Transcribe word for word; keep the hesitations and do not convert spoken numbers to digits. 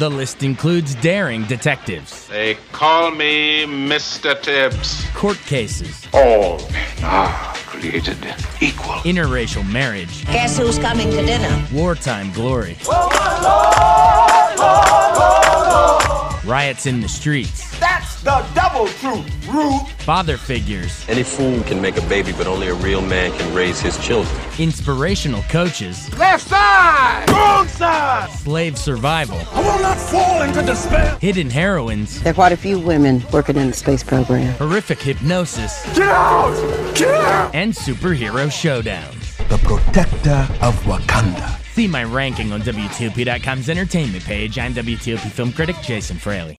The list includes daring detectives, They call me Mister Tibbs. court cases, All men are created equal. interracial marriage, Guess who's coming to dinner? wartime glory, riots in the streets, That's the double truth, Ruth. father figures, Any fool can make a baby, but only a real man can raise his children. inspirational coaches, Left side. Wrong side. slave survival, I will not fall into despair. hidden heroines, There are quite a few women working in the space program. horrific hypnosis, Get out. Get out. and superhero showdowns. The protector of Wakanda. See my ranking on W T O P dot com's entertainment page. I'm W T O P film critic Jason Fraley.